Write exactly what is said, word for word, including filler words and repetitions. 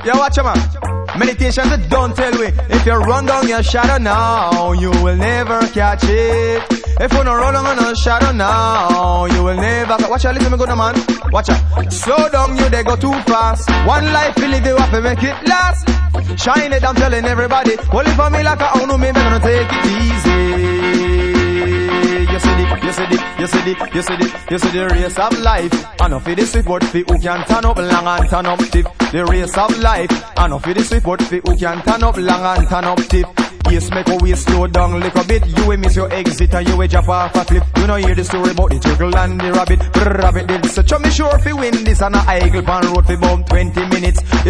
Yo, watch your man. Meditation that don't tell we. If you run down your shadow now, you will never catch it. If you don't run down your shadow now, you will never. Watch out, listen me good man. Watch out. Slow down, you they go too fast. One life you live, you have to make it last. Shine it, I'm telling everybody. Well, if I'm like I don't me, I'm gonna take it easy. You see the, you see the, you see the, you see the, you see the race of life. I know for the sweet but for who can turn up long and turn up stiff. The race of life. I know for the sweet but for who can turn up long and turn up stiff. Yes, make a way slow down little bit. You will miss your exit and you will jump off a cliff. You know hear the story about the turtle and the rabbit. Brr, rabbit did such a me sure if you win this and a eagle pan road for about twenty minutes.